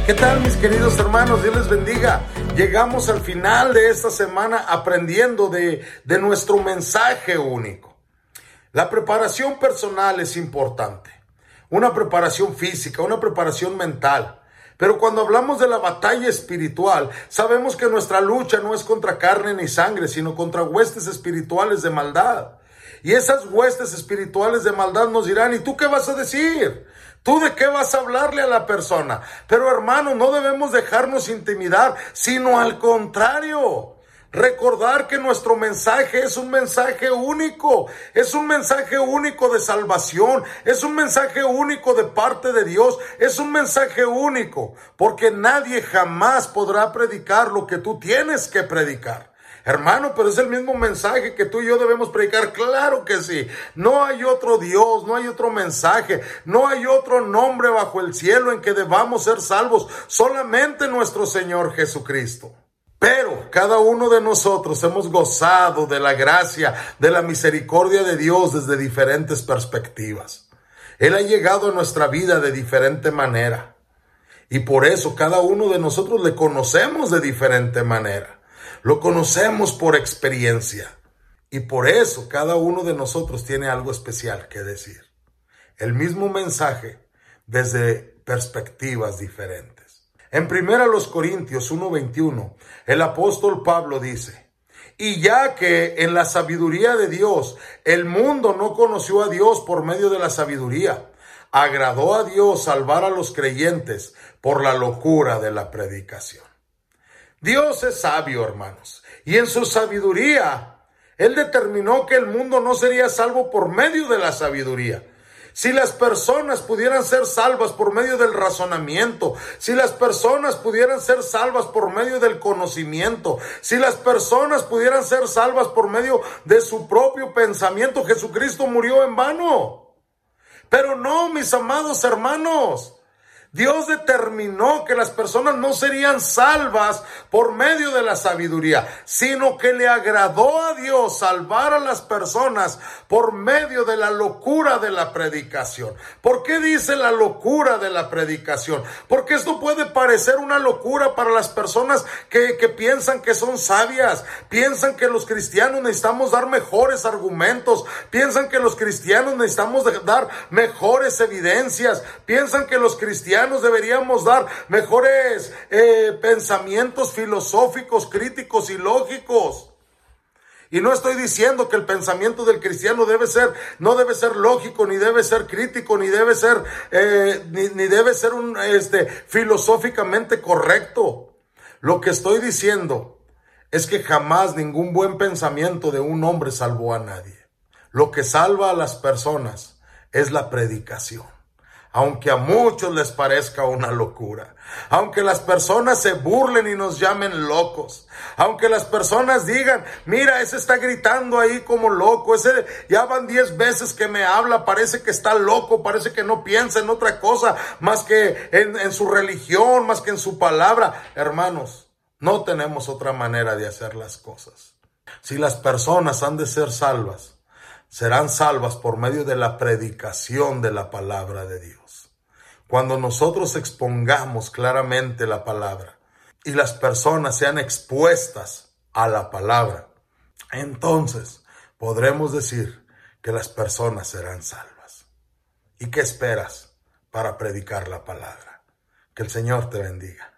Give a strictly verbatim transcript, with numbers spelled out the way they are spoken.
¿Qué tal, mis queridos hermanos? Dios les bendiga. Llegamos al final de esta semana aprendiendo de, de nuestro mensaje único. La preparación personal es importante. Una preparación física, una preparación mental. Pero cuando hablamos de la batalla espiritual, sabemos que nuestra lucha no es contra carne ni sangre, sino contra huestes espirituales de maldad. Y esas huestes espirituales de maldad nos dirán, ¿y tú qué vas a decir? ¿Tú de qué vas a hablarle a la persona? Pero hermano, no debemos dejarnos intimidar, sino al contrario. Recordar que nuestro mensaje es un mensaje único, es un mensaje único de salvación, es un mensaje único de parte de Dios, es un mensaje único, porque nadie jamás podrá predicar lo que tú tienes que predicar. Hermano, pero es el mismo mensaje que tú y yo debemos predicar. Claro que sí. No hay otro Dios, no hay otro mensaje, no hay otro nombre bajo el cielo en que debamos ser salvos. Solamente nuestro Señor Jesucristo. Pero cada uno de nosotros hemos gozado de la gracia, de la misericordia de Dios desde diferentes perspectivas. Él ha llegado a nuestra vida de diferente manera. Y por eso cada uno de nosotros le conocemos de diferente manera. Lo conocemos por experiencia y por eso cada uno de nosotros tiene algo especial que decir. El mismo mensaje desde perspectivas diferentes. En primera los Corintios uno veintiuno, el apóstol Pablo dice, y ya que en la sabiduría de Dios el mundo no conoció a Dios por medio de la sabiduría, agradó a Dios salvar a los creyentes por la locura de la predicación. Dios es sabio, hermanos, y en su sabiduría, Él determinó que el mundo no sería salvo por medio de la sabiduría. Si las personas pudieran ser salvas por medio del razonamiento, si las personas pudieran ser salvas por medio del conocimiento, si las personas pudieran ser salvas por medio de su propio pensamiento, Jesucristo murió en vano. Pero no, mis amados hermanos. Dios determinó que las personas no serían salvas por medio de la sabiduría, sino que le agradó a Dios salvar a las personas por medio de la locura de la predicación. ¿Por qué dice la locura de la predicación? Porque esto puede parecer una locura para las personas que, que piensan que son sabias, piensan que los cristianos necesitamos dar mejores argumentos, piensan que los cristianos necesitamos dar mejores evidencias, piensan que los cristianos deberíamos dar mejores eh, pensamientos filosóficos, críticos y lógicos. Y no estoy diciendo que el pensamiento del cristiano debe ser, no debe ser lógico, ni debe ser crítico, ni debe ser, eh, ni, ni debe ser un, este, filosóficamente correcto. Lo que estoy diciendo es que jamás ningún buen pensamiento de un hombre salvó a nadie. Lo que salva a las personas es la predicación. Aunque a muchos les parezca una locura, aunque las personas se burlen y nos llamen locos, aunque las personas digan, mira, ese está gritando ahí como loco, ese ya van diez veces que me habla, parece que está loco, parece que no piensa en otra cosa más que en, en su religión, más que en su palabra. Hermanos, no tenemos otra manera de hacer las cosas. Si las personas han de ser salvas, serán salvas por medio de la predicación de la palabra de Dios. Cuando nosotros expongamos claramente la palabra y las personas sean expuestas a la palabra, entonces podremos decir que las personas serán salvas. ¿Y qué esperas para predicar la palabra? Que el Señor te bendiga.